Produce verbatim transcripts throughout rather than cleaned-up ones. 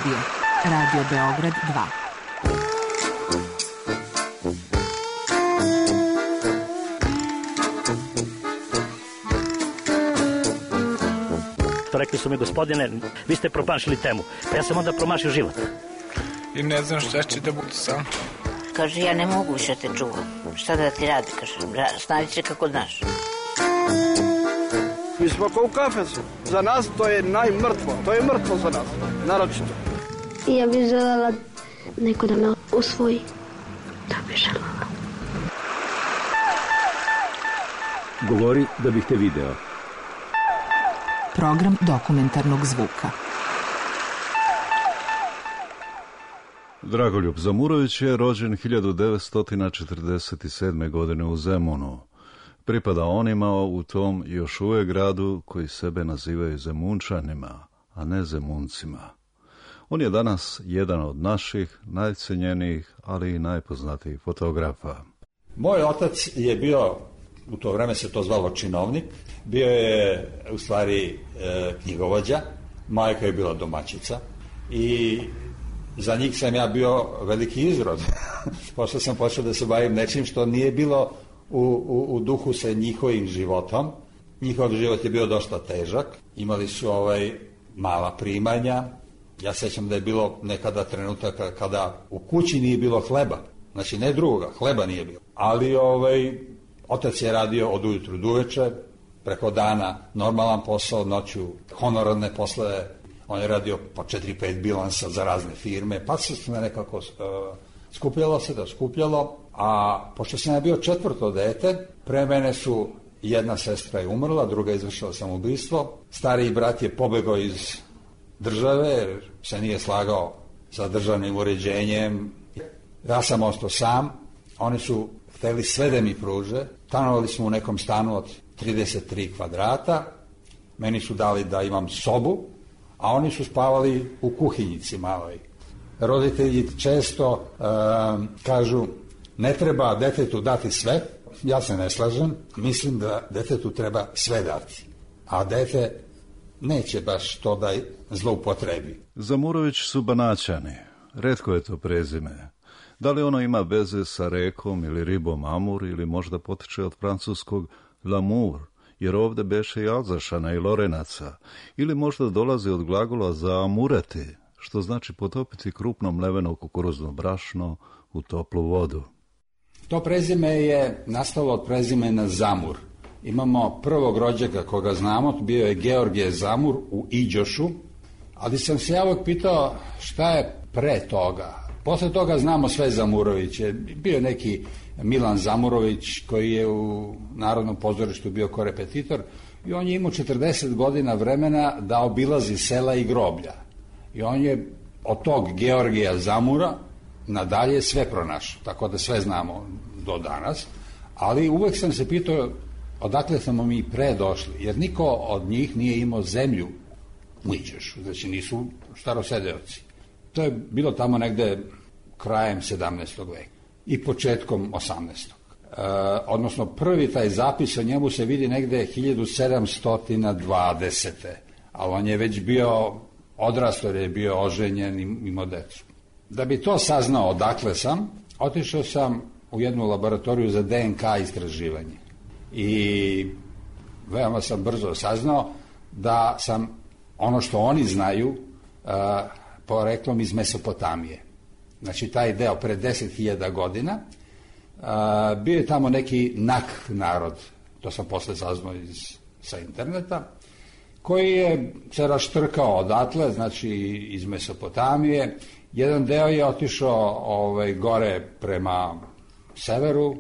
studio Radio Beograd dva. Rekli su mi, gospodine, vi ste promašili temu, pa ja sam onda promašio život. I ne znam šta će da bude sam. Kaže, ja ne mogu više te čuvam. Šta da ti radi, kaže, snađi se kako znaš. Mi smo kao u kafesu. Za nas to je najmrtvo. To je mrtvo za nas, naročito. Ja bih želela neko da me usvoji. Da bih želela. Govori da bih te video. Program dokumentarnog zvuka. Dragoljub Zamurović je rođen hiljadu devetsto četrdeset sedme. godine u Zemunu. Pripada onima u tom još uvijek gradu koji sebe nazivaju Zemunčanima, a ne Zemuncima. On je danas jedan od naših najcenjenijih, ali i najpoznatijih fotografa. Moj otac je bio, u to vreme se to zvalo činovnik, bio je u stvari e, knjigovođa, majka je bila domaćica i za njih sam ja bio veliki izrod. Pošto sam počeo da se bavim nečim što nije bilo u, u, u duhu sa njihovim životom. Njihov život je bio dosta težak, imali su ovaj mala primanja. Ja sećam da je bilo nekada trenutaka kada u kući nije bilo hleba, znači ne drugoga, hleba nije bilo. Ali ovaj, otac je radio od ujutru do uveče, preko dana normalan posao, noću honorarne poslove. On je radio po četiri pet bilansa za razne firme, pa se me nekako uh, skupljalo se da skupljalo, a pošto sam ja bio četvrto dete, pre mene su jedna sestra je umrla, druga je izvršila samoubistvo, stariji brat je pobegao iz države jer se nije slagao sa državnim uređenjem. Ja sam ostao sam, oni su hteli sve da mi pruže, stanovali smo u nekom stanu od trideset tri kvadrata, meni su dali da imam sobu, a oni su spavali u kuhinjici maloj. Roditelji često um, kažu ne treba detetu dati sve, ja se ne slažem, mislim da detetu treba sve dati, a dete neće baš to da zloupotrebi. Zamurović su Banaćani, retko je to prezime. Da li ono ima veze sa rekom ili ribom Amur ili možda potiče od francuskog l'amour, jer ovde beše i Alzašana i Lorenaca, ili možda dolazi od glagola za amureti, što znači potopiti krupno mleveno kukuruzno brašno u toplu vodu. To prezime je nastalo od prezimena Zamur. Imamo prvog rođaka koga znamo, bio je Georgije Zamur u Iđošu, ali sam se ja uvijek pitao šta je pre toga. Posle toga znamo sve Zamuroviće. Bio neki Milan Zamurović koji je u Narodnom pozorištu bio korepetitor i on je imao četrdeset godina vremena da obilazi sela i groblja. I on je od tog Georgija Zamura nadalje sve pronašao, tako da sve znamo do danas. Ali uvek sam se pitao odakle smo mi pre došli, jer niko od njih nije imao zemlju u Iđošu, znači nisu starosedeoci. To je bilo tamo negde krajem sedamnaestog veka i početkom osamnaestog. E, odnosno prvi taj zapis o njemu se vidi negde hiljadu sedamsto dvadesete. Ali on je već bio odrastao, je bio oženjen i imao decu. Da bi to saznao odakle sam, otišao sam u jednu laboratoriju za de en ka istraživanje. I veoma sam brzo saznao da sam ono što oni znaju uh, poreklom iz Mesopotamije. Znači taj deo pre deset hiljada godina uh, bio je tamo neki Nak narod, to sam posle saznao iz, sa interneta, koji je se raštrkao odatle, znači iz Mesopotamije. Jedan deo je otišao ovaj, gore prema severu,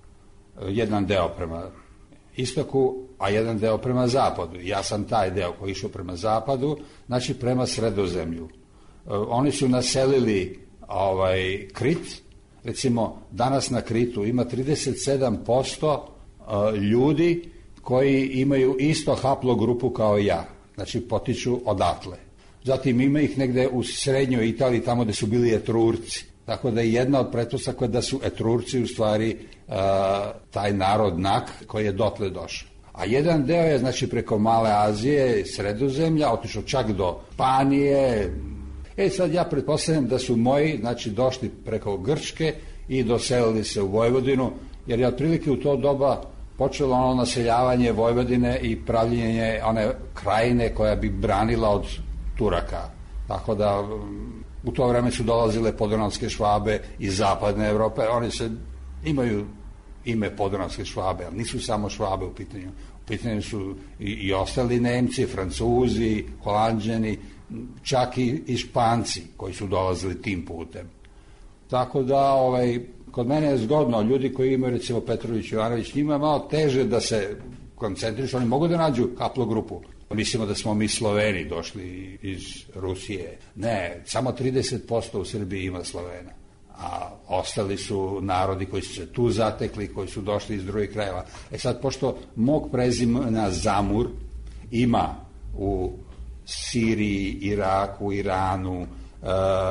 jedan deo prema istoku, a jedan deo prema zapadu. Ja sam taj deo koji je išao prema zapadu, znači prema Sredozemlju. Oni su naselili ovaj, Krit, recimo danas na Kritu ima trideset sedam posto ljudi koji imaju isto haplogrupu kao ja, znači potiču odatle. Zatim ima ih negde u srednjoj Italiji, tamo gde su bili Etrurci. Tako da je jedna od pretpostavki da su Etrurci u stvari uh, taj narod Nak koji je dotle došao. A jedan deo je znači preko Male Azije, Sredozemlja, otišao čak do Panije, E sad ja pretpostavljam da su moji, znači, došli preko Grčke i doselili se u Vojvodinu, jer je otprilike u to doba počelo ono naseljavanje Vojvodine i pravljenje one krajine koja bi branila od Turaka. Tako da u to vreme su dolazile podunavske Švabe iz zapadne Evrope. Oni se imaju ime podunavske Švabe, ali nisu samo Švabe u pitanju. U pitanju su i, i ostali Nemci, Francuzi, Holanđani, čak i, i Španci koji su dolazili tim putem. Tako da ovaj, kod mene je zgodno, ljudi koji imaju recimo Petrović, Jovanović, njima je malo teže da se koncentrišu, oni mogu da nađu haplogrupu. Mislimo da smo mi Sloveni došli iz Rusije. Ne, samo trideset posto u Srbiji ima Slovena, a ostali su narodi koji su se tu zatekli, koji su došli iz drugih krajeva. E sad, pošto mog prezimena Zamur ima u Siriji, Iraku, Iranu, e,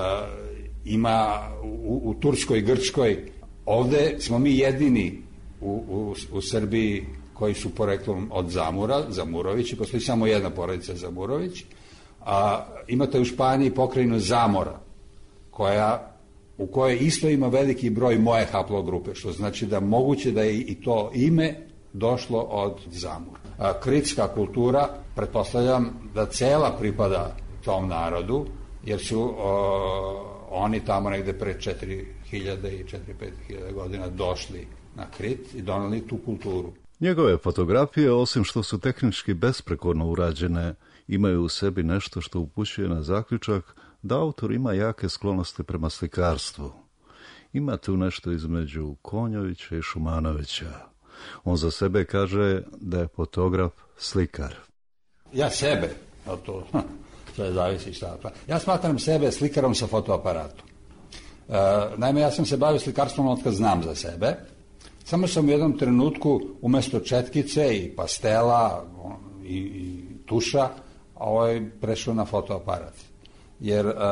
ima u, u Turskoj i Grčkoj, ovde smo mi jedini u, u, u Srbiji koji su poreklom od Zamura, Zamurović, i postoji samo jedna porodica Zamurović, a imate u Španiji pokrajinu Zamora, koja, u kojoj isto ima veliki broj moje haplogrupe, što znači da moguće da je i to ime došlo od Zamura. A, kritska kultura, pretpostavljam da cela pripada tom narodu, jer su o, oni tamo negde pre četiri hiljade i četiri do pet hiljada godina došli na Krit i doneli tu kulturu. Njegove fotografije, osim što su tehnički besprekorno urađene, imaju u sebi nešto što upućuje na zaključak da autor ima jake sklonosti prema slikarstvu. Ima tu nešto između Konjovića i Šumanovića. On za sebe kaže da je fotograf slikar. Ja sebe, a to, to je zavisi šta. Ja smatram sebe slikarom sa fotoaparatom. E, naime, ja sam se bavio slikarstvom od kad znam za sebe. Samo sam u jednom trenutku umjesto četkice i pastela i, i tuša ovaj, prešao na fotoaparat. Jer e,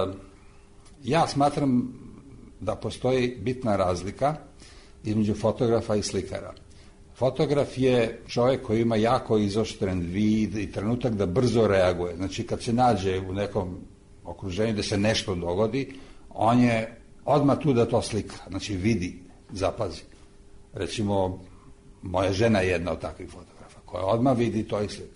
ja smatram da postoji bitna razlika između fotografa i slikara. Fotograf je čovjek koji ima jako izoštren vid i trenutak da brzo reaguje. Znači kad se nađe u nekom okruženju da se nešto dogodi, on je odmah tu da to slika. Znači vidi, zapazi. Recimo, moja žena je jedna od takvih fotografa, koja odmah vidi to i slika.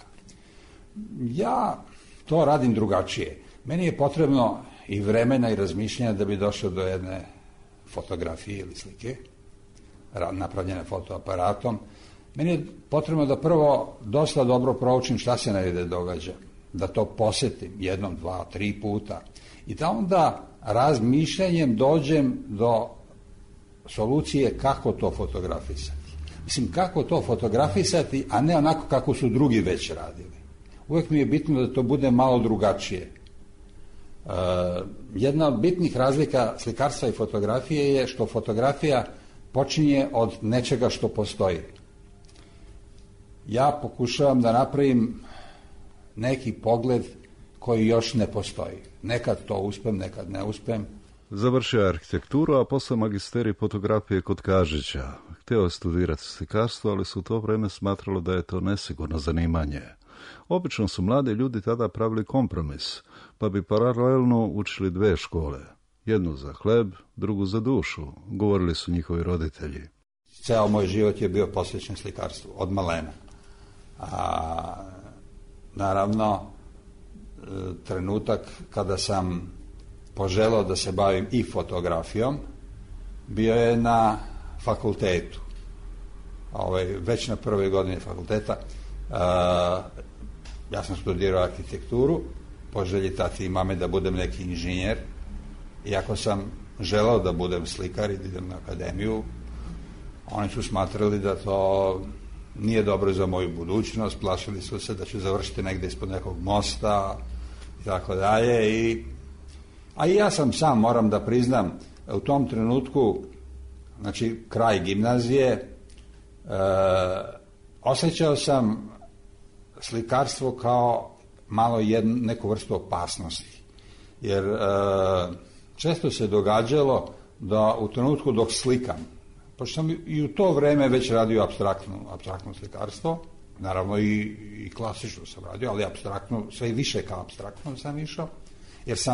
Ja to radim drugačije. Meni je potrebno i vremena i razmišljanja da bi došao do jedne fotografije ili slike, napravljene fotoaparatom. Meni je potrebno da prvo dosta dobro proučim šta se negde događa, da to posjetim jednom, dva, tri puta i da onda razmišljanjem dođem do solucije kako to fotografisati. Mislim, kako to fotografisati, a ne onako kako su drugi već radili. Uvijek mi je bitno da to bude malo drugačije. Uh, jedna od bitnih razlika slikarstva i fotografije je što fotografija počinje od nečega što postoji. Ja pokušavam da napravim neki pogled koji još ne postoji. Nekad to uspem, nekad ne uspem. Završio je arhitekturu, a posle magisterij fotografije kod Kažića. Hteo je studirati slikarstvo, ali su u to vreme smatralo da je to nesigurno zanimanje. Obično su mladi ljudi tada pravili kompromis, pa bi paralelno učili dve škole. Jednu za hleb, drugu za dušu, govorili su njihovi roditelji. Ceo moj život je bio posvećen slikarstvu, od malena. A, naravno, trenutak kada sam poželao da se bavim i fotografijom, bio je na fakultetu. Ovaj, već na prvoj godini fakulteta. A, ja sam studirao arhitekturu, po želji tati i mame da budem neki inženjer. Iako sam želao da budem slikar i da idem na akademiju, oni su smatrali da to nije dobro za moju budućnost, plašili su se da ću završiti negde ispod nekog mosta i tako dalje. I, a i ja sam sam, moram da priznam, u tom trenutku, znači kraj gimnazije, e, osjećao sam slikarstvo kao malo jednu, neku vrstu opasnosti. Jer e, često se događalo da u trenutku dok slikam, pošto sam i u to vreme već radio apstraktno, apstraktno slikarstvo, naravno i, i klasično sam radio, ali apstraktno, sve i više kao apstraktno sam išao, jer sam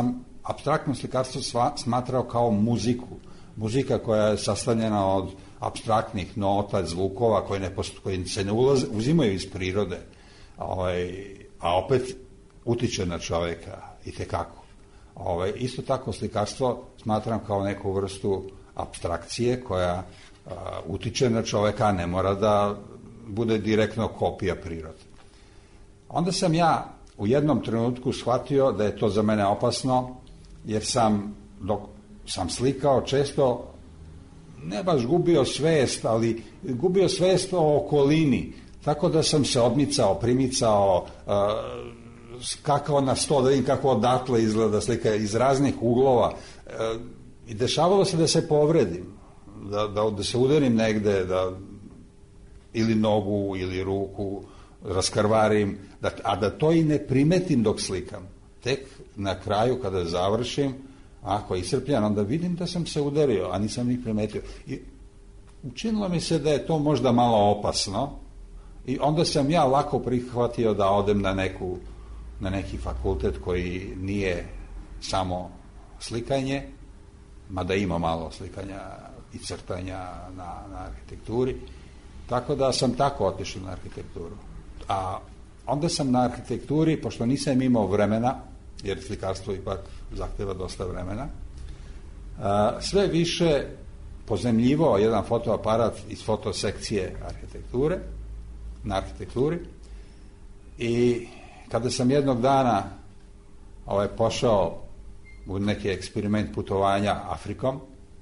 apstraktno slikarstvo sva, smatrao kao muziku. Muzika koja je sastavljena od apstraktnih nota, zvukova koji, ne post, koji se ne ulaze, uzimaju iz prirode, ovaj, a opet utiče na čoveka itekako. Ovaj, isto tako slikarstvo smatram kao neku vrstu apstrakcije koja a, utiče na čoveka, a ne mora da bude direktno kopija prirode. Onda sam ja u jednom trenutku shvatio da je to za mene opasno, jer sam, dok sam slikao, često ne baš gubio svest, ali gubio svest o okolini, tako da sam se odmicao, primicao, uh, skakao na sto, da vidim kako odatle izgleda slika iz raznih uglova. Uh, I dešavalo se da se povredim, da, da, da se udarim negde, da ili nogu, ili ruku, raskrvarim, da, a da to i ne primetim dok slikam. Tek na kraju, kada završim, ako je iscrpljen, onda vidim da sam se udario, a nisam ni primetio. I učinilo mi se da je to možda malo opasno i onda sam ja lako prihvatio da odem na, neku, na neki fakultet koji nije samo slikanje, mada ima malo slikanja i crtanja na, na arhitekturi, tako da sam tako otišao na arhitekturu. A onda sam na arhitekturi, pošto nisam imao vremena, jer slikarstvo ipak zahteva dosta vremena, sve više pozemljivao jedan fotoaparat iz fotosekcije arhitekture, na arhitekturi, i kada sam jednog dana ovaj, pošao u neki eksperiment putovanja Afrikom,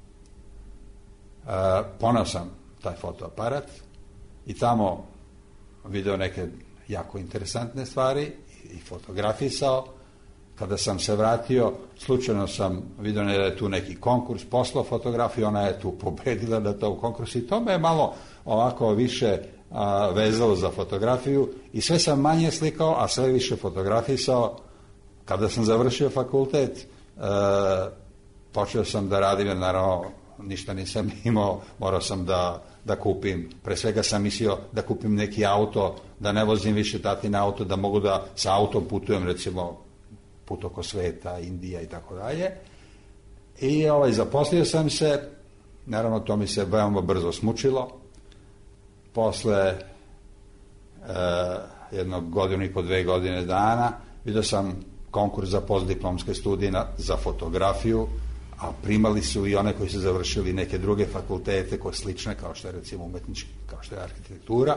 poneo sam taj fotoaparat i tamo video neke jako interesantne stvari i fotografisao. Kada sam se vratio, slučajno sam vidio da je tu neki konkurs, poslao fotografiju, ona je tu pobedila na tom konkursu i to me je malo ovako više a, vezalo za fotografiju i sve sam manje slikao, a sve više fotografisao. Kada sam završio fakultet, a, počeo sam da radim, jer naravno ništa nisam imao, morao sam da, da kupim, pre svega sam mislio da kupim neki auto, da ne vozim više tatin auto, da mogu da sa autom putujem, recimo put oko sveta, Indija i tako dalje. I ovaj, zaposlio sam se, naravno to mi se veoma brzo smučilo. Posle e, jednog godinu i po dve godine dana vidio sam konkurs za postdiplomske studije na, za fotografiju, a primali su i one koji su završili neke druge fakultete koje slične, kao što je recimo umetnički, kao što je arhitektura.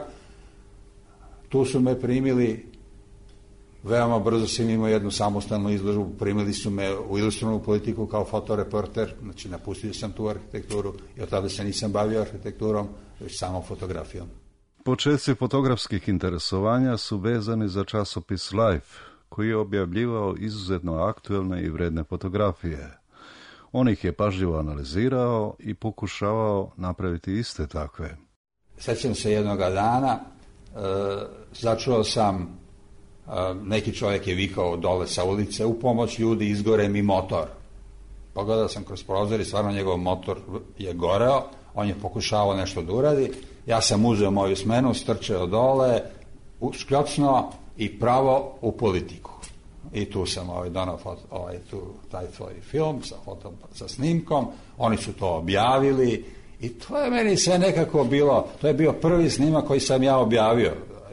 Tu su me primili. Veoma brzo sam imao jednu samostalnu izložbu, primili su me u ilustrovanu politiku kao fotoreporter, znači napustio sam tu arhitekturu i od tada se nisam bavio arhitekturom, već samo fotografijom. Početci fotografskih interesovanja su vezani za časopis Life, koji je objavljivao izuzetno aktuelne i vredne fotografije. On ih je pažljivo analizirao i pokušavao napraviti iste takve. Sećam se jednoga dana, e, začuo sam, neki čovjek je vikao dole sa ulice, u pomoć ljudi, izgore mi motor. Pogledao sam kroz prozor i stvarno njegov motor je goreo, on je pokušavao nešto da uradi, ja sam uzeo moju smenu, strčeo dole, škljocno i pravo u politiku. I tu sam ovaj, donao ovaj, tu, taj tvoj film sa, fotom, sa snimkom, oni su to objavili i to je meni sve nekako bilo, to je bio prvi snimak koji sam ja objavio.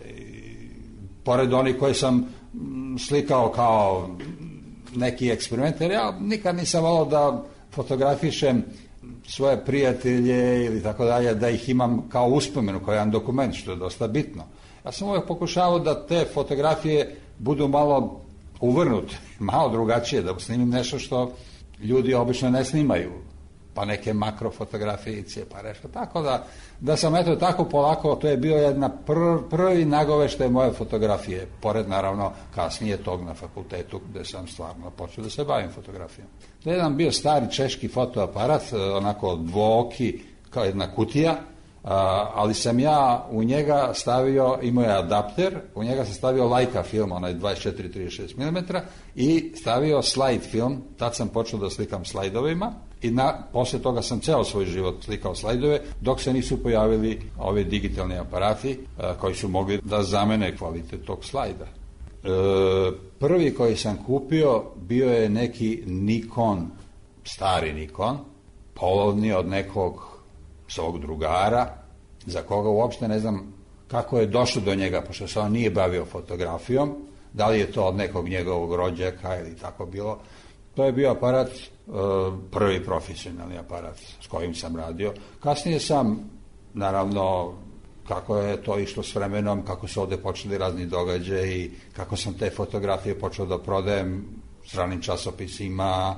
Pored onih koji sam slikao kao neki eksperiment, jer ja nikad nisam volao da fotografišem svoje prijatelje ili tako dalje, da ih imam kao uspomenu, kao jedan dokument, što je dosta bitno. Ja sam uvijek pokušavao da te fotografije budu malo uvrnute, malo drugačije, da snimim nešto što ljudi obično ne snimaju, pa neke makrofotografije, pa nešto, tako da, da sam eto tako polako, to je bio jedna pr, prvi nagoveštaj moje fotografije, pored naravno kasnije tog na fakultetu gde sam stvarno počeo da se bavim fotografijom. To je jedan bio stari češki fotoaparat, onako dvooki, kao jedna kutija, ali sam ja u njega stavio, imao je adapter, u njega sam stavio Leica film, onaj dvadeset četiri trideset šest milimetara, i stavio slide film, tad sam počeo da slikam slajdovima, i na, posle toga sam ceo svoj život slikao slajdove, dok se nisu pojavili ove digitalni aparati a, koji su mogli da zamene kvalitet tog slajda. prvi koji sam kupio bio je neki Nikon, stari Nikon, polovni od nekog svog drugara, za koga uopšte ne znam kako je došlo do njega, pošto se on nije bavio fotografijom, da li je to od nekog njegovog rođaka ili tako bilo. To je bio aparat, prvi profesionalni aparat s kojim sam radio. Kasnije sam, naravno, kako je to išlo s vremenom, kako su ovde počeli razni događaji, kako sam te fotografije počeo da prodajem stranim časopisima,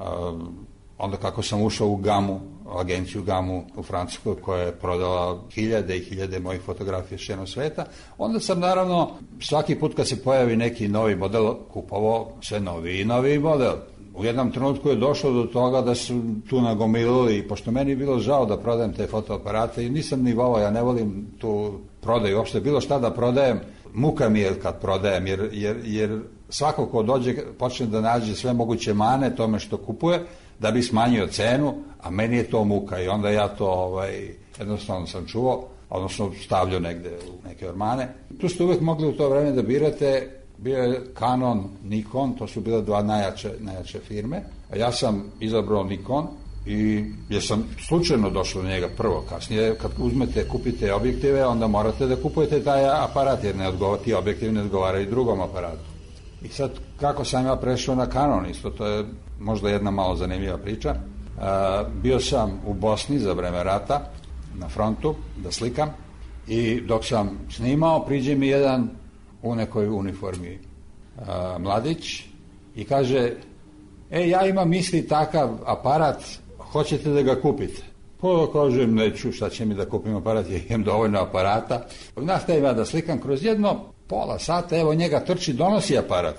onda kako sam ušao u Gamu, agenciju Gamu u Francuskoj koja je prodala hiljade i hiljade mojih fotografija širom sveta, onda sam naravno svaki put kad se pojavi neki novi model kupovao sve novi i novi model. U jednom trenutku je došlo do toga da su tu nagomilili, pošto meni je bilo žao da prodajem te fotoaparate i nisam ni volao, ja ne volim tu prodaju, uopšte bilo šta da prodajem, muka mi je kad prodajem, jer, jer, jer svako ko dođe počne da nađe sve moguće mane tome što kupuje, da bi smanjio cenu, a meni je to muka i onda ja to ovaj, jednostavno sam čuvao, odnosno stavljao negde u neke ormane. Tu ste uvek mogli u to vreme da birate, bio je Canon, Nikon, to su bile dva najjače, najjače firme, a ja sam izabrao Nikon i jer sam slučajno došao do njega prvo, kasnije kad uzmete, kupite objektive, onda morate da kupujete taj aparat, jer ne odgovara, ti objektivi ne odgovaraju drugom aparatu. I sad, kako sam ja prešao na Canon, isto to je možda jedna malo zanimljiva priča. Uh, bio sam u Bosni za vreme rata, na frontu, da slikam, i dok sam snimao, priđe mi jedan u nekoj uniformi uh, mladić i kaže, e, ja imam isti takav aparat, hoćete da ga kupite? Pa kažem, neću, šta će mi da kupim aparat, ja imam dovoljno aparata. Nastavim ja da slikam kroz jedno pola sata, evo njega trči, donosi aparat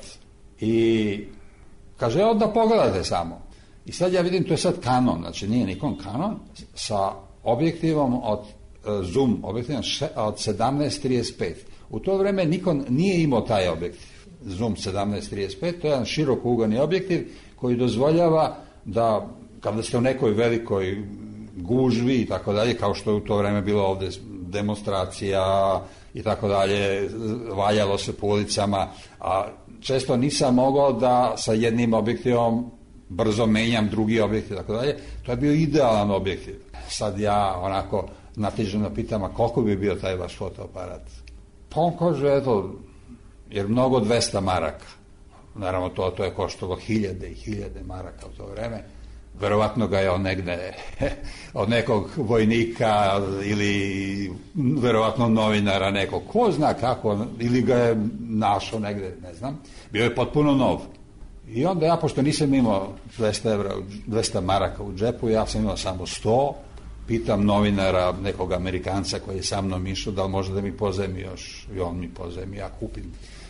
i kaže, evo da pogledate samo. I sad ja vidim, to je sad Canon, znači nije Nikon, Canon, sa objektivom od uh, zoom, objektivom od sedamnaest trideset pet. U to vreme Nikon nije imao taj objektiv, zoom sedamnaest trideset pet, to je jedan širokougani objektiv koji dozvoljava da, kada ste u nekoj velikoj gužvi i tako dalje, kao što je u to vreme bilo ovde demonstracija i tako dalje, valjalo se po ulicama, a često nisam mogao da sa jednim objektivom brzo menjam drugi objektiv i tako dalje. To je bio idealan objektiv. Sad ja onako natiženo pitam, a koliko bi bio taj vaš fotoaparat? Pa on kaže, eto, jer mnogo dvesta maraka. Naravno, to, to je koštalo hiljade i hiljade maraka u to vreme. Verovatno ga je on negde od nekog vojnika ili verovatno novinara nekog, ko zna kako, ili ga je našao negde, ne znam. Bio je potpuno nov. I onda ja, pošto nisam imao dvesta evra, dvesta maraka u džepu, ja sam imao samo sto, pitam novinara, nekog Amerikanca koji je sa mnom išao, da li može da mi pozajmi još, i on mi pozajmi, ja kupim.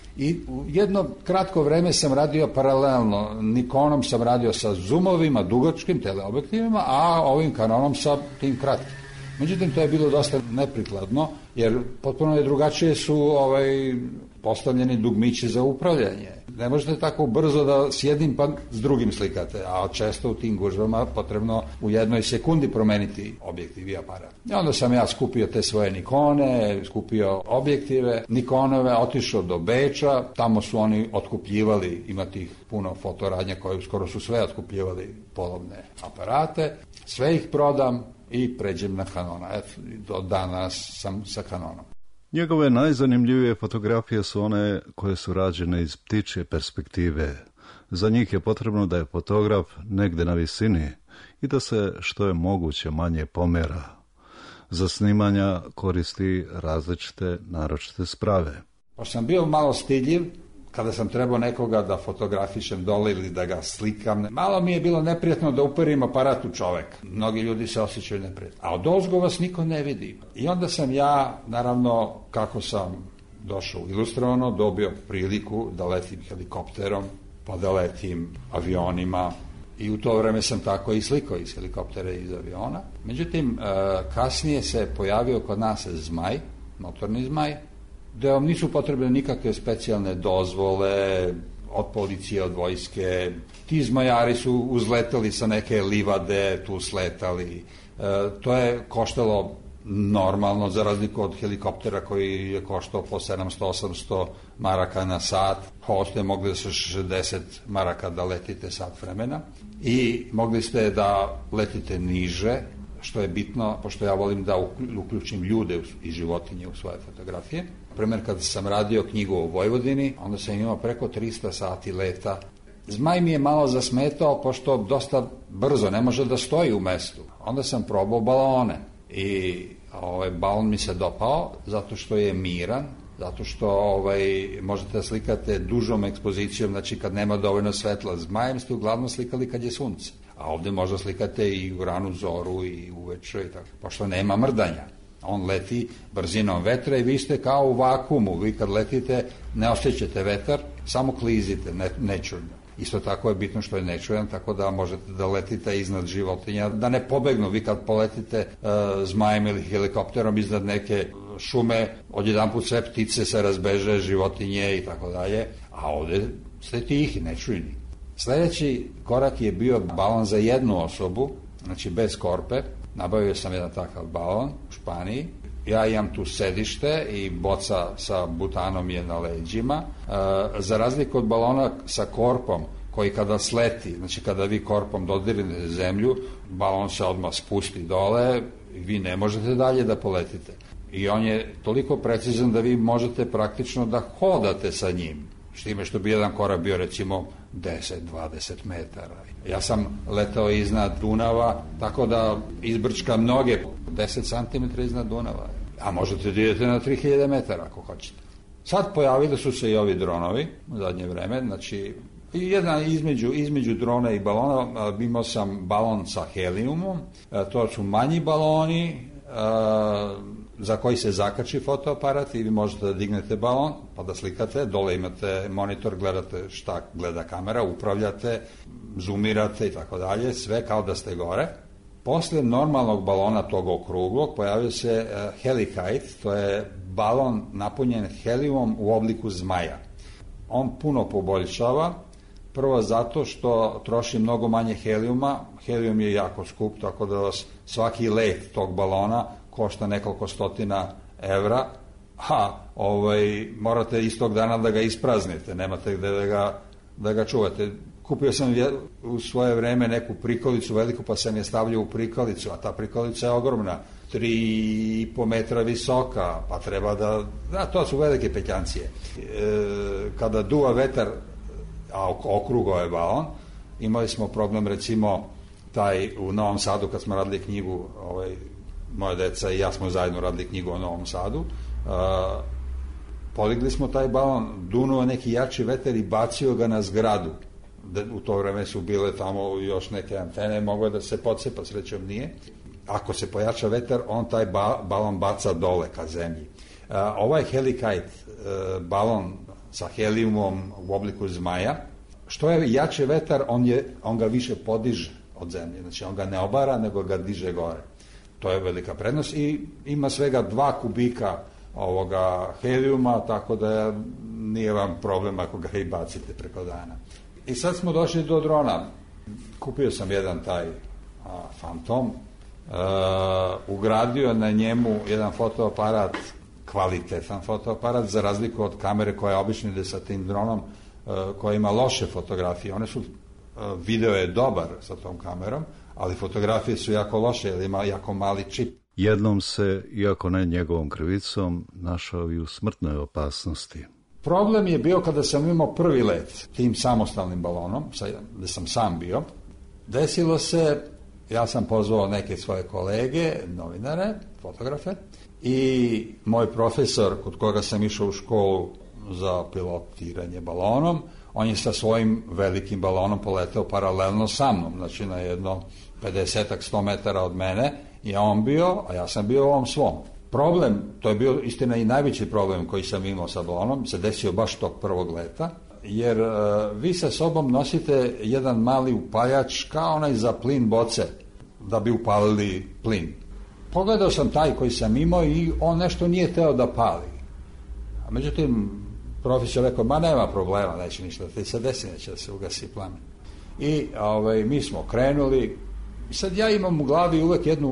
I u jedno kratko vreme sam radio paralelno, Nikonom sam radio sa zoomovima, dugačkim teleobjektivima, a ovim Canonom sa tim kratkim. Međutim, to je bilo dosta neprikladno, jer potpuno je drugačije su ovaj, postavljeni dugmići za upravljanje. Ne možete tako brzo da s jednim pa s drugim slikate, a često u tim gužvama potrebno u jednoj sekundi promeniti objektiv i aparat. I onda sam ja skupio te svoje Nikone, skupio objektive, Nikonove, otišao do Beča, tamo su oni otkupljivali, ima tih puno fotoradnja koje skoro su sve otkupljivali polovne aparate, sve ih prodam i pređem na Canona. Eto, do danas sam sa Canonom. Njegove najzanimljivije fotografije su one koje su rađene iz ptičje perspektive. Za njih je potrebno da je fotograf negde na visini i da se što je moguće manje pomera. Za snimanja koristi različite naročite sprave. Pošto sam bio malo stidljiv, kada sam trebao nekoga da fotografišem dole ili da ga slikam, malo mi je bilo neprijatno da uperim aparat u čoveka. Mnogi ljudi se osjećaju neprijatno. A od ozgo vas niko ne vidi. I onda sam ja, naravno, kako sam došao ilustrovano, dobio priliku da letim helikopterom, pa da letim avionima. I u to vreme sam tako i slikao iz helikoptera i iz aviona. Međutim, kasnije se pojavio kod nas zmaj, motorni zmaj, da vam nisu potrebne nikakve specijalne dozvole od policije, od vojske. Ti zmajari su uzletali sa neke livade, tu sletali. E, to je koštalo normalno, za razliku od helikoptera koji je koštao po sedamsto osamsto maraka na sat. Hoste mogli sa šezdeset maraka da letite sat vremena i mogli ste da letite niže, što je bitno, pošto ja volim da uključim ljude i životinje u svoje fotografije. Primer, kada sam radio knjigu o Vojvodini, onda sam imao preko trista sati leta. Zmaj mi je malo zasmetao, pošto dosta brzo, ne može da stoji u mestu. Onda sam probao balone i ovaj, balon mi se dopao zato što je miran, zato što ovaj, možete da slikate dužom ekspozicijom, znači kad nema dovoljno svetla. Zmajem ste uglavnom slikali kad je sunce, a ovde možda slikate i u ranu zoru i uveče i tako, pošto nema mrdanja. On leti brzinom vetra i vi ste kao u vakuumu, vi kad letite ne osjećate vetar, samo klizite, ne, nečujno. Isto tako je bitno što je nečujan, tako da možete da letite iznad životinja, da ne pobegnu. Vi kad poletite uh, zmajem ili helikopterom iznad neke šume, odjedanput sve ptice se razbeže, životinje i tako dalje, a ovde ste tihi, nečujni. Sledeći korak je bio balon za jednu osobu, znači bez korpe. Nabavio sam jedan takav balon u Španiji. Ja imam tu sedište i boca sa butanom je na leđima. E, za razliku od balona sa korpom, koji kada sleti, znači kada vi korpom dodirnete zemlju, balon se odmah spusti dole i vi ne možete dalje da poletite. I on je toliko precizan da vi možete praktično da hodate sa njim. S time što bi jedan korak bio recimo deset do dvadeset metara. Ja sam letao iznad Dunava, tako da izbrčkam noge deset santimetara iznad Dunava. A možete da idete na tri hiljade metara ako hoćete. Sad pojavili su se i ovi dronovi u zadnje vreme, znači jedna između, između drona i balona, imao sam balon sa helijumom, to su manji baloni, za koji se zakači fotoaparat i vi možete da dignete balon pa da slikate, dole imate monitor, gledate šta gleda kamera, upravljate, zoomirate i tako dalje, sve kao da ste gore. Posle normalnog balona tog okruglog pojavio se uh, helikite, to je balon napunjen helijumom u obliku zmaja. On puno poboljšava, prvo zato što troši mnogo manje helijuma, helijum je jako skup, tako da vas svaki let tog balona košta nekoliko stotina evra, a ovaj, morate istog dana da ga ispraznite, nemate gde da ga, da ga čuvate. Kupio sam u svoje vreme neku prikolicu veliku, pa sam je stavljao u prikolicu, a ta prikolica je ogromna, tri i po metra visoka, pa treba da... Da, to su velike petljancije. E, kada duva vetar, a okrugao je balon, imali smo problem, recimo, taj u Novom Sadu, kad smo radili knjigu, ovaj, moja deca i ja smo zajedno radili knjigu o Novom Sadu, uh, podigli smo taj balon, dunuo neki jači vetar i bacio ga na zgradu. De, u to vreme su bile tamo još neke antene, moglo da se podsepa, srećom nije. Ako se pojača vetar, on taj ba, balon baca dole ka zemlji. Uh, ovaj helikite, uh, balon sa helijumom u obliku zmaja, što je jači vetar, on, je, on ga više podiže od zemlje, znači on ga ne obara, nego ga diže gore. To je velika prednost i ima svega dva kubika ovoga helijuma, tako da nije vam problem ako ga i bacite preko dana. I sad smo došli do drona. Kupio sam jedan taj a, Phantom, a, ugradio na njemu jedan fotoaparat, kvalitetan fotoaparat, za razliku od kamere koja obično ide sa tim dronom, a, koja ima loše fotografije. One su, a, video je dobar sa tom kamerom, ali fotografije su jako loše, jer ima jako mali čip. Jednom se, iako ne njegovom krivicom, našao i u smrtnoj opasnosti. Problem je bio kada sam imao prvi let tim samostalnim balonom, gde sam sam bio. Desilo se, ja sam pozvao neke svoje kolege, novinare, fotografe, i moj profesor, kod koga sam išao u školu za pilotiranje balonom, on je sa svojim velikim balonom poletao paralelno sa mnom, znači na jedno pedesetak, sto metara od mene je on bio, a ja sam bio u ovom svom. Problem, to je bio istina i najveći problem koji sam imao sa balonom, se desio baš tog prvog leta, jer uh, vi sa sobom nosite jedan mali upaljač kao onaj za plin boce, da bi upalili plin. Pogledao sam taj koji sam imao i on nešto nije teo da pali. A međutim, profesor rekao, ma nema problema, neće ništa da se desi, neće da se ugasi plamen. I ovaj, mi smo krenuli. I sad ja imam u glavi uvek jednu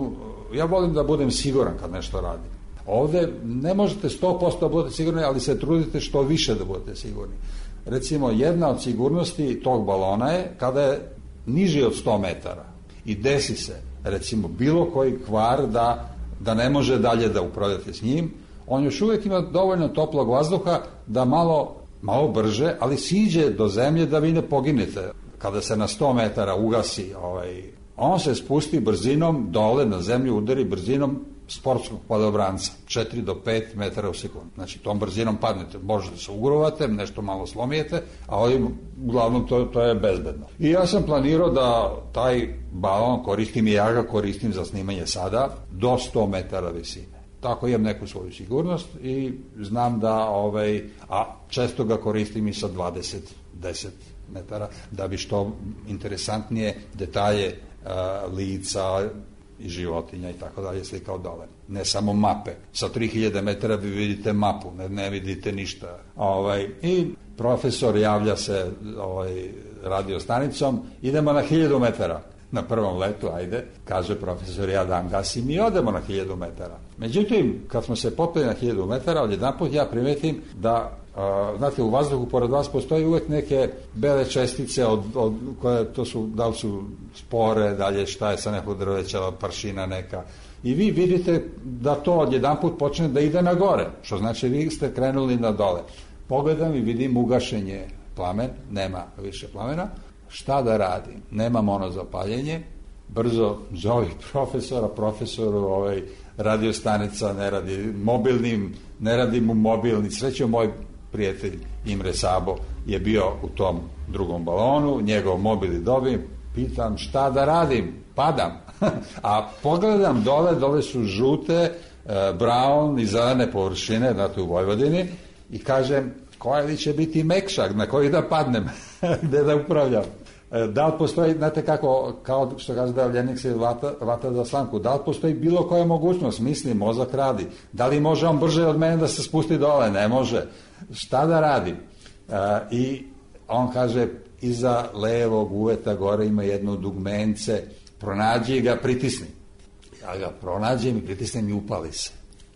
ja volim da budem siguran kad nešto radim. Ovde ne možete sto posto budete sigurni, ali se trudite što više da budete sigurni. Recimo, jedna od sigurnosti tog balona je kada je niži od sto metara i desi se, recimo, bilo koji kvar da, da ne može dalje da upravljate s njim, on još uvijek ima dovoljno toplog vazduha da malo, malo brže, ali siđe do zemlje da vi ne poginete. Kada se na sto metara ugasi, ovaj, on se spusti brzinom dole na zemlju, udari brzinom sportskog padobranca, četiri do pet metara u sekundu. Znači, tom brzinom padnete, možete se ugrovate, nešto malo slomijete, a ovim, uglavnom, to, to je bezbedno. I ja sam planirao da taj balon koristim i ja ga koristim za snimanje sada do sto metara visine. Tako imam neku svoju sigurnost i znam da, ovaj, a često ga koristim i sa dvadeset, deset metara, da bi što interesantnije detalje a, lica i životinja i tako dalje slikao dole. Ne samo mape. Sa tri hiljade metara vi vidite mapu, ne, ne vidite ništa. Ovaj, i profesor javlja se ovaj, radio stanicom, idemo na hiljadu metara. Na prvom letu, ajde, kaže profesor, ja dan gasim i odemo na hiljadu metara. Međutim, kad smo se popeli na hiljadu metara, odjedanput ja primetim da, uh, znate, u vazduhu pored vas postoji uvek neke bele čestice od, od, koje to su, da li su spore, dalje šta je sa nekog drveća, paršina neka. I vi vidite da to odjedanput počne da ide na gore, što znači vi ste krenuli na dole. Pogledam i vidim ugašenje plamen, nema više plamena. Šta da radim? Nemam ono zapaljenje, brzo zovi profesora, profesoru, ovaj, radio stanica ne radi mobilnim, ne radi mu mobilni. Srećo, moj prijatelj Imre Sabo je bio u tom drugom balonu, njegov mobil dobijem, pitam šta da radim, padam. A pogledam dole, dole su žute, brown i zelene površine, znate, u Vojvodini, i kažem, koja li će biti mekšak, na koji da padnem, gde da upravljam. Da li postoji, znate kako, kao što kaže Davljenik se vata, vata za slamku, da li postoji bilo koja mogućnost, misli, mozak radi, da li može on brže od mene da se spusti dole, ne može, šta da radim? E, I on kaže, iza levog uveta gore ima jedno dugmence, pronađi ga, pritisni. Ja ga pronađem i pritisnem i upali se.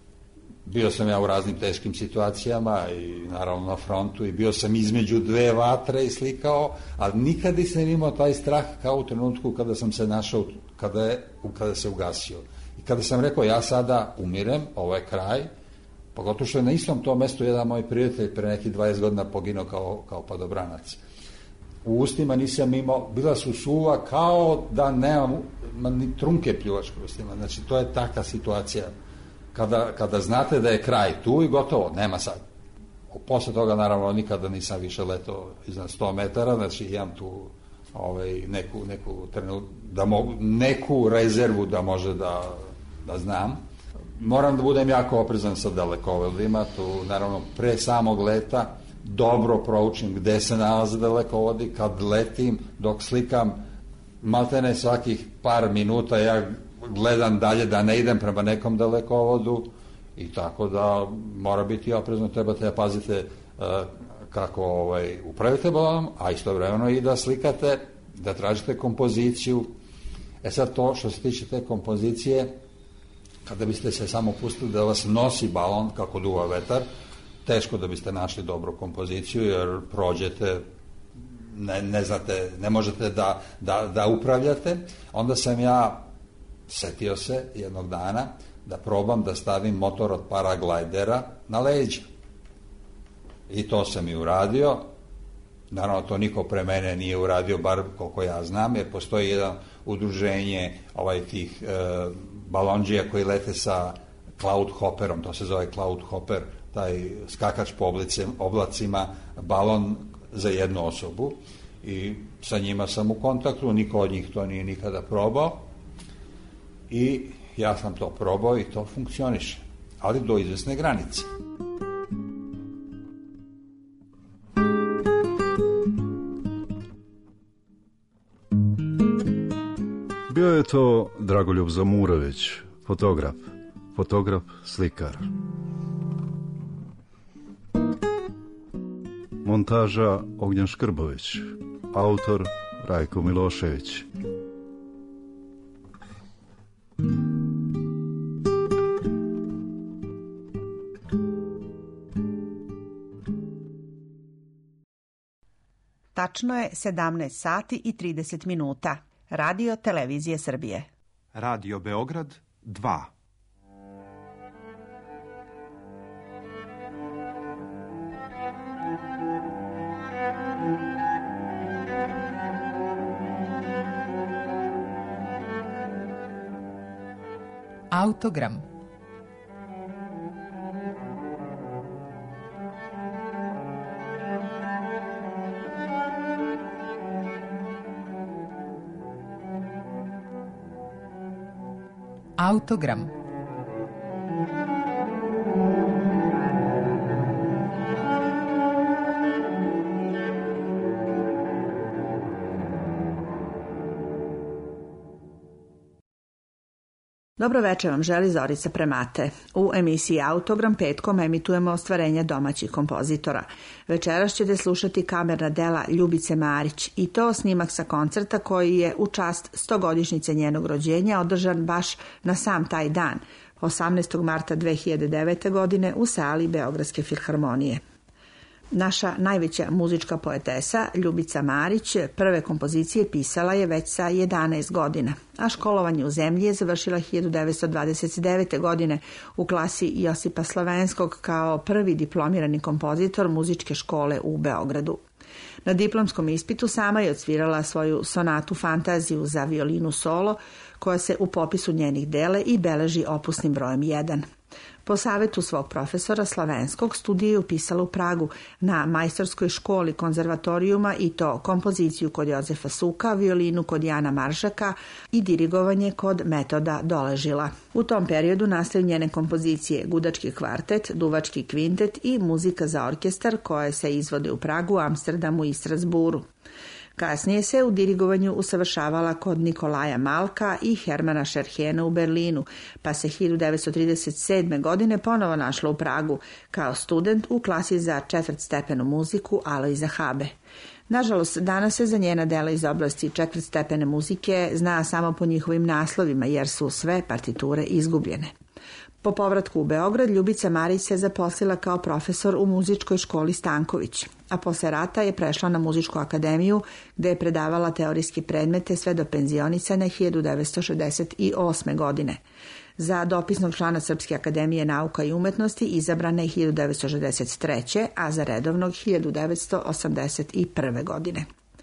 Bio sam ja u raznim teškim situacijama i naravno na frontu i bio sam između dve vatre i slikao, ali nikad nisam imao taj strah kao u trenutku kada sam se našao, kada, je, kada se ugasio. I kada sam rekao ja sada umirem, ovo je kraj, pogotovo što je na istom tom mestu jedan moj prijatelj pre nekih dvadeset godina poginuo kao, kao padobranac. U ustima nisam imao, bila su suva kao da nemam ni trunke pljuvačke u ustima, znači to je takva situacija. Kada, kada znate da je kraj tu i gotovo, nema sad. Posle toga, naravno, nikada nisam više letao iznad sto metara, znači imam tu ovaj, neku, neku, trenu, da mogu, neku rezervu da može da, da znam. Moram da budem jako oprezan sa dalekovodima, tu, naravno, pre samog leta dobro proučim gde se nalaze dalekovodi, kad letim, dok slikam, maltene svakih par minuta ja gledam dalje da ne idem prema nekom dalekovodu i tako da mora biti oprezno, trebate da pazite uh, kako ovaj, upravite balonom, a istovremeno i da slikate, da tražite kompoziciju. E sad to što se tiče te kompozicije, kada biste se samo pustili da vas nosi balon kako duva vetar, teško da biste našli dobru kompoziciju jer prođete, ne, ne znate, ne možete da, da, da upravljate. Onda sam ja setio se jednog dana da probam da stavim motor od paraglajdera na leđa. I to sam i uradio. Naravno, to niko pre mene nije uradio, bar koliko ja znam, jer postoji jedan udruženje ovaj, tih e, balondžija koji lete sa cloud hopperom, to se zove cloud hopper, taj skakač po oblicim, oblacima, balon za jednu osobu. I sa njima sam u kontaktu, niko od njih to nije nikada probao. I ja sam to probao i to funkcioniše, ali do izvesne granice. Bio je to Dragoljub Zamurović, fotograf, fotograf, slikar. Montaža Ognjen Škrbović, autor Rajko Milošević. Thank you. Tačno je sedamnaest sati i trideset minuta. Radio Televizije Srbije. Radio Beograd dva. Autogram. Autogram. Dobro večer vam želi Zorica Premate. U emisiji Autogram petkom emitujemo ostvarenja domaćih kompozitora. Večeras ćete slušati kamerna dela Ljubice Marić i to snimak sa koncerta koji je u čast stogodišnjice njenog rođenja održan baš na sam taj dan, osamnaestog marta dve hiljade devete. godine u sali Beogradske filharmonije. Naša najveća muzička poetesa, Ljubica Marić, prve kompozicije pisala je već sa jedanaest godina, a školovanje u zemlji je završila hiljadu devetsto dvadeset devete. godine u klasi Josipa Slavenskog kao prvi diplomirani kompozitor muzičke škole u Beogradu. Na diplomskom ispitu sama je odsvirala svoju sonatu Fantaziju za violinu solo, koja se u popisu njenih dele i beleži opusnim brojem jedan. Po savjetu svog profesora Slavenskog studiju je upisala u Pragu na majstorskoj školi konzervatorijuma i to kompoziciju kod Jozefa Suka, violinu kod Jana Maršaka i dirigovanje kod Metoda Doležila. U tom periodu nastaju njene kompozicije Gudački kvartet, Duvački kvintet i muzika za orkestar koje se izvode u Pragu, Amsterdamu i Strasburu. Kasnije se u dirigovanju usavršavala kod Nikolaja Malka i Hermana Šerhena u Berlinu, pa se hiljadu devetsto trideset sedme. godine ponovo našla u Pragu kao student u klasi za četvrtstepenu muziku Alojza Habe. Nažalost, danas se za njena dela iz oblasti četvrtstepene muzike zna samo po njihovim naslovima, jer su sve partiture izgubljene. Po povratku u Beograd, Ljubica Marić se zaposlila kao profesor u muzičkoj školi Stanković, a posle rata je prešla na muzičku akademiju gde je predavala teorijske predmete sve do penzionisanja hiljadu devetsto šezdeset osme. godine. Za dopisnog člana Srpske akademije nauka i umetnosti izabrana je hiljadu devetsto šezdeset treće. a za redovnog hiljadu devetsto osamdeset prve. godine.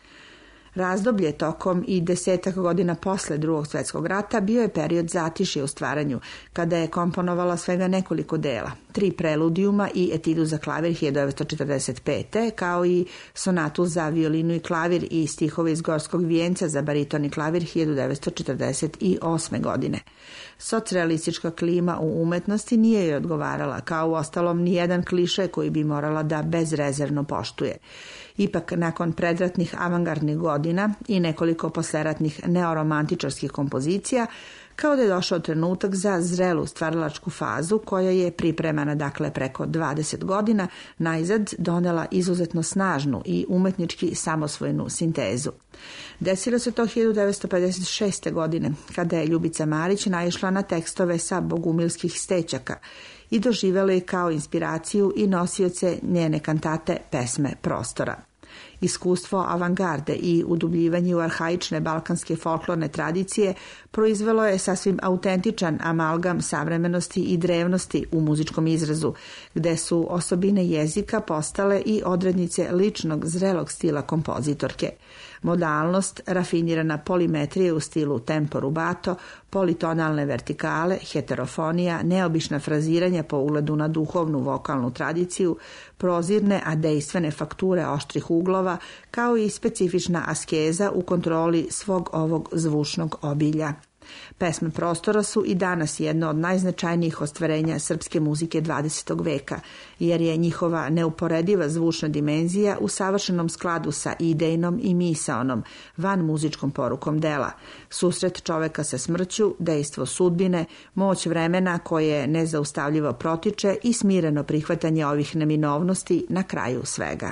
Razdoblje tokom i desetak godina posle Drugog svjetskog rata bio je period zatišja u stvaranju, kada je komponovala svega nekoliko dela, tri preludijuma i etidu za klavir hiljadu devetsto četrdeset pete. kao i sonatu za violinu i klavir i stihove iz Gorskog vijenca za bariton i klavir hiljadu devetsto četrdeset osme. godine. Socrealistička klima u umetnosti nije joj odgovarala, kao u ostalom nijedan kliše koji bi morala da bezrezervno poštuje. Ipak, nakon predratnih avangardnih godina i nekoliko posleratnih neoromantičarskih kompozicija, kao da je došao trenutak za zrelu stvaralačku fazu koja je pripremana dakle preko dvadeset godina, najzad donela izuzetno snažnu i umetnički samosvojnu sintezu. Desilo se to hiljadu devetsto pedeset šeste. godine, kada je Ljubica Marić naišla na tekstove sa bogumilskih stečaka i doživela je kao inspiraciju i nosioce njene kantate Pesme prostora. Iskustvo avangarde i udubljivanje u arhaične balkanske folklorne tradicije proizvelo je sasvim autentičan amalgam savremenosti i drevnosti u muzičkom izrazu, gde su osobine jezika postale i odrednice ličnog zrelog stila kompozitorke. Modalnost, rafinirana polimetrija u stilu tempo rubato, politonalne vertikale, heterofonija, neobična fraziranja po ugledu na duhovnu vokalnu tradiciju, prozirne a dejstvene fakture oštrih uglova, kao i specifična askeza u kontroli svog ovog zvučnog obilja. Pesme prostora su i danas jedno od najznačajnijih ostvarenja srpske muzike dvadesetog veka, jer je njihova neuporediva zvučna dimenzija u savršenom skladu sa idejnom i misaonom, van muzičkom porukom dela. Susret čoveka sa smrću, dejstvo sudbine, moć vremena koje nezaustavljivo protiče i smireno prihvatanje ovih neminovnosti na kraju svega.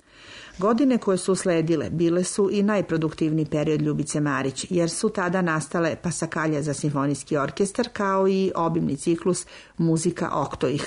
Godine koje su sledile bile su i najproduktivniji period Ljubice Marić, jer su tada nastale pasakalja za simfonijski orkestar kao i obimni ciklus Muzika Oktoiha.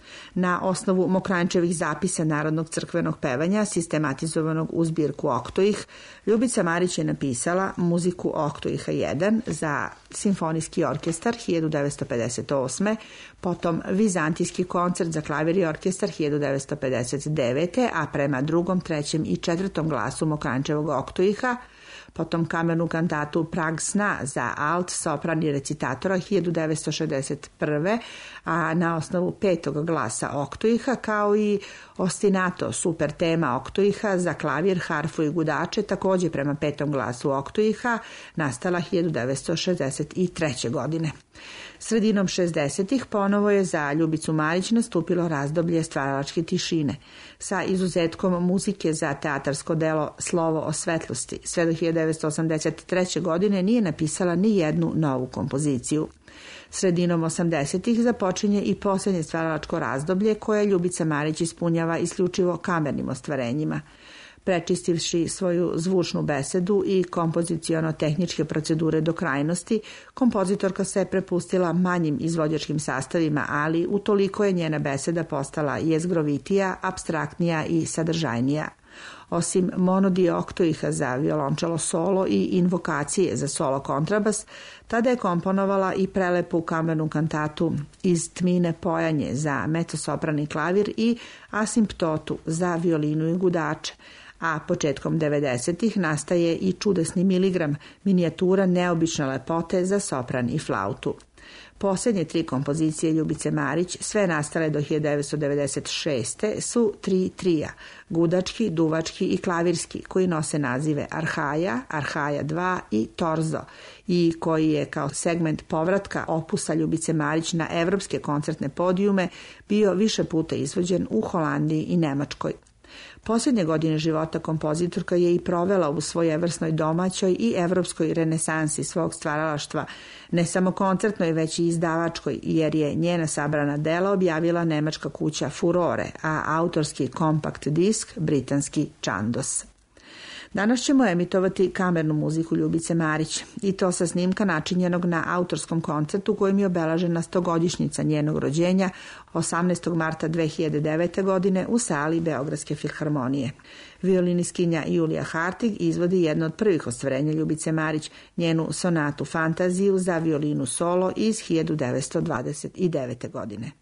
Na osnovu Mokranjčevih zapisa Narodnog crkvenog pevanja, sistematizovanog u zbirku Oktoih, Ljubica Marić je napisala muziku Oktoiha jedan za simfonijski orkestar hiljadu devetsto pedeset osme, potom Vizantijski koncert za klavir i orkestar hiljadu devetsto pedeset devete, a prema drugom, trećem i četvrtom glasu Mokranjčevog Oktoiha, potom kamernu kantatu Prag sna za alt, sopran i recitatora hiljadu devetsto šezdeset prve, a na osnovu petog glasa Oktoiha, kao i ostinato super tema Oktoiha za klavir, harfu i gudače, također prema petom glasu Oktoiha, nastala hiljadu devetsto šezdeset treće. godine. Sredinom šezdesetih ponovo je za Ljubicu Marić nastupilo razdoblje stvaralačke tišine, sa izuzetkom muzike za teatarsko delo Slovo o svetlosti. Sve do hiljadu devetsto osamdeset treće. godine nije napisala ni jednu novu kompoziciju. Sredinom osamdesetih započinje i posljednje stvaralačko razdoblje koje Ljubica Marić ispunjava isključivo kamernim ostvarenjima. Prečistivši svoju zvučnu besedu i kompoziciono-tehničke procedure do krajnosti, kompozitorka se prepustila manjim izvođačkim sastavima, ali utoliko je njena beseda postala jezgrovitija, apstraktnija i sadržajnija. Osim monodije Oktoiha za violončelo solo i invokacije za solo kontrabas, tada je komponovala i prelepu kamernu kantatu Iz tmine pojanje za mezzosoprani klavir i Asimptotu za violinu i gudače, a početkom devedesetih nastaje i čudesni miligram, minijatura neobične lepote za sopran i flautu. Posljednje tri kompozicije Ljubice Marić, sve nastale do hiljadu devetsto devedeset šeste. su tri trija, gudački, duvački i klavirski, koji nose nazive Arhaja, Arhaja dva i Torzo, i koji je kao segment povratka opusa Ljubice Marić na evropske koncertne podijume bio više puta izvođen u Holandiji i Nemačkoj. Posljednje godine života kompozitorka je i provela u svojevrsnoj domaćoj i evropskoj renesansi svog stvaralaštva, ne samo koncertnoj, već i izdavačkoj, jer je njena sabrana dela objavila nemačka kuća Furore, a autorski kompakt disk britanski Chandos. Danas ćemo emitovati kamernu muziku Ljubice Marić, i to sa snimka načinjenog na autorskom koncertu kojim je obeležena stogodišnjica njenog rođenja osamnaestog marta dve hiljade devete. godine u sali Beogradske filharmonije. Violinistkinja Julija Hartig izvodi jedno od prvih ostvarenja Ljubice Marić, njenu sonatu Fantaziju za violinu solo iz hiljadu devetsto dvadeset devete. godine.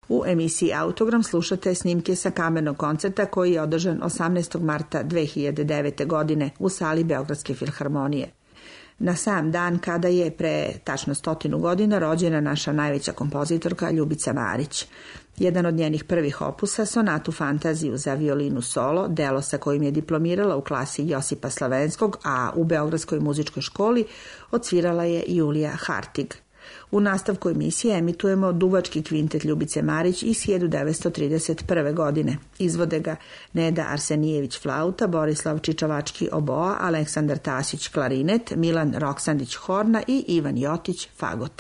U emisiji Autogram slušate snimke sa kamernog koncerta koji je održan osamnaestog marta dve hiljade devete. godine u sali Beogradske filharmonije. Na sam dan kada je pre tačno stotinu godina rođena naša najveća kompozitorka Ljubica Marić. Jedan od njenih prvih opusa, sonatu Fantaziju za violinu solo, delo sa kojim je diplomirala u klasi Josipa Slavenskog, a u Beogradskoj muzičkoj školi odsvirala je Julija Hartig. U nastavku emisije emitujemo duvački kvintet Ljubice Marić iz hiljadu devetsto trideset prve. godine. Izvode ga Neda Arsenijević flauta, Borislav Čičavački oboa, Aleksandar Tasić klarinet, Milan Roksandić horna i Ivan Jotić fagot.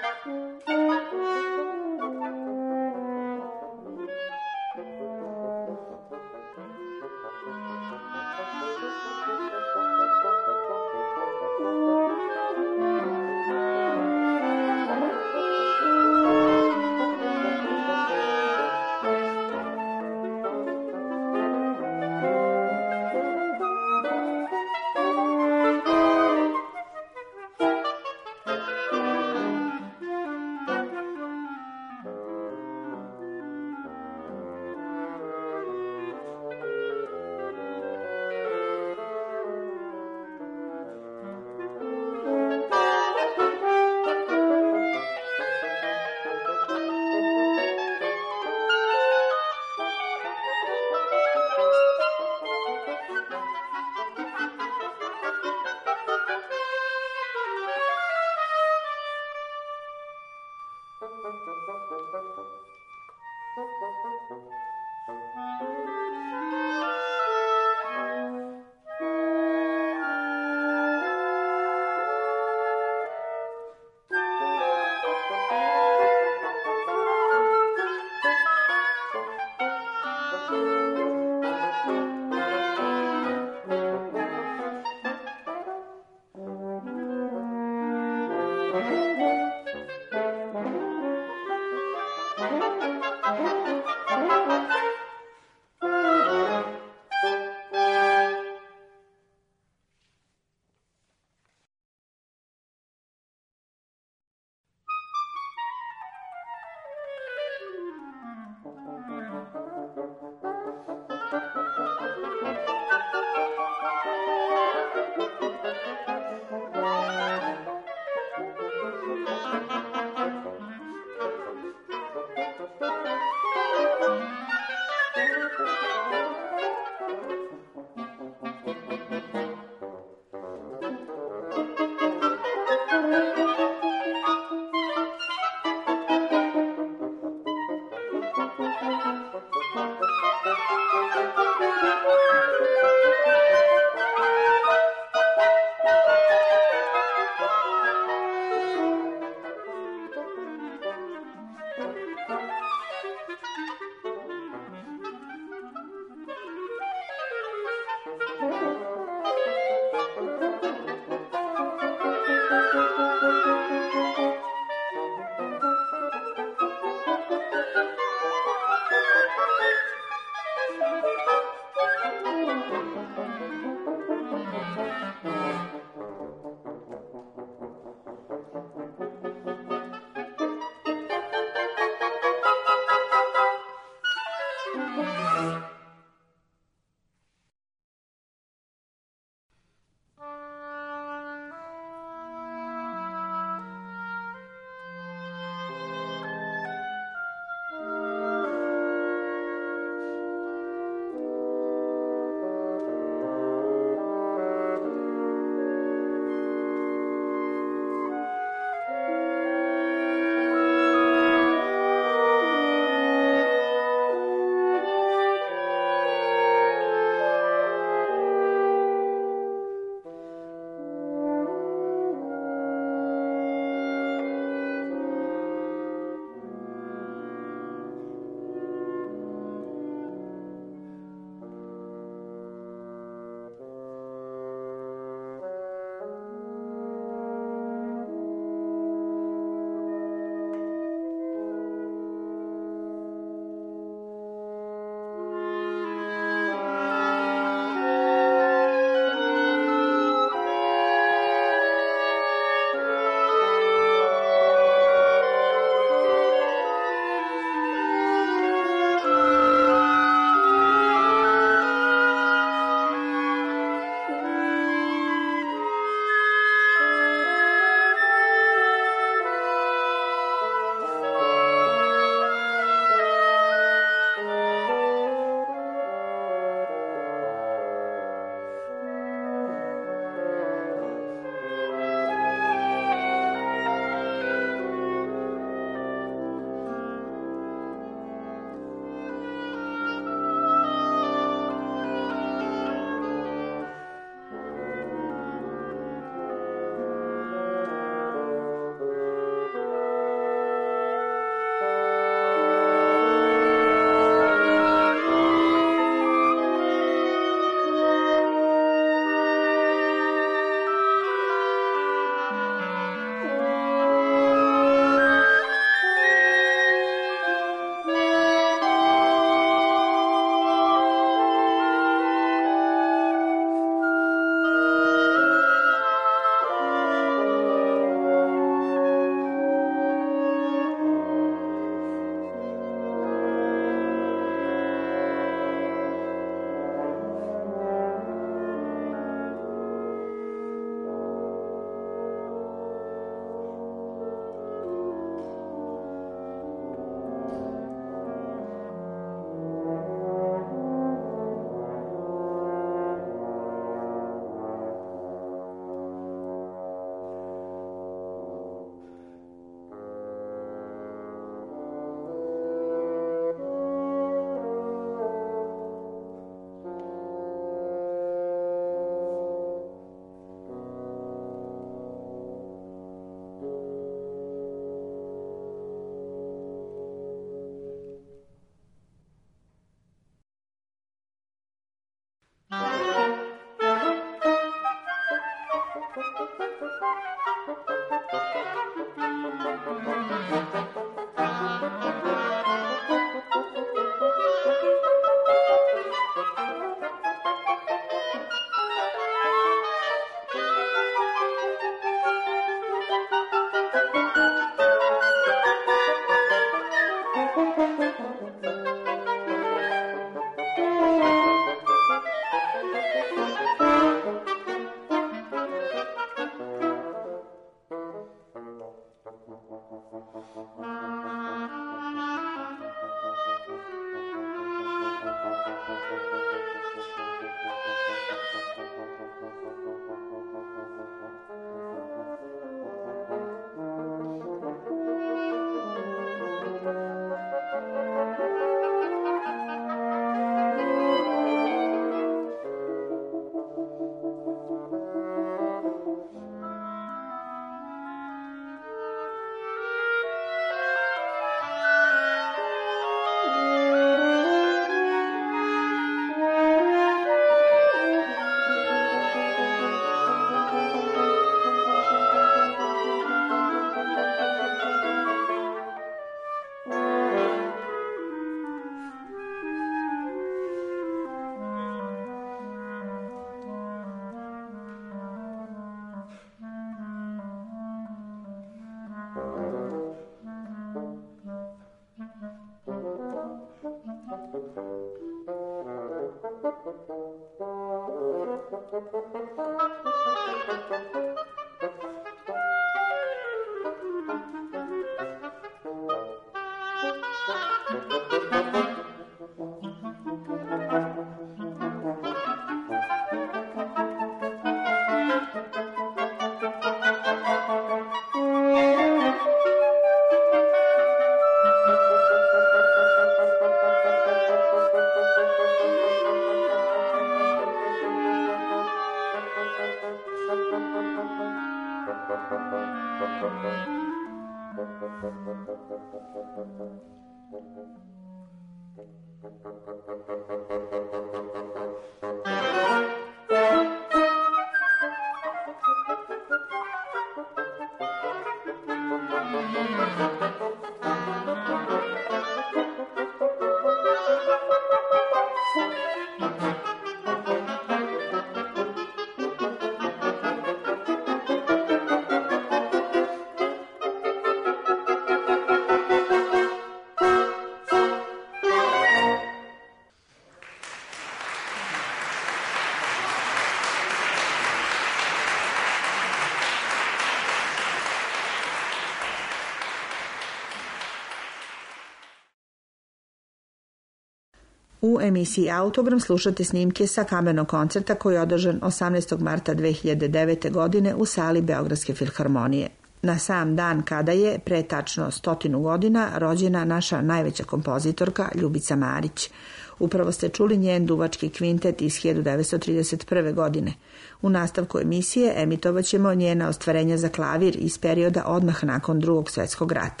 U emisiji Autogram slušate snimke sa kamernog koncerta koji je održan osamnaestog marta dve hiljade devete. godine u sali Beogradske filharmonije. Na sam dan kada je, pre tačno stotinu godina, rođena naša najveća kompozitorka Ljubica Marić. Upravo ste čuli njen duvački kvintet iz hiljadu devetsto trideset prve. godine. U nastavku emisije emitovaćemo njena ostvarenja za klavir iz perioda odmah nakon Drugog svjetskog rata.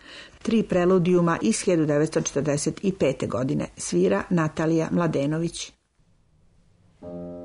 Tri preludijuma iz hiljadu devetsto četrdeset pete. godine svira Natalija Mladenović.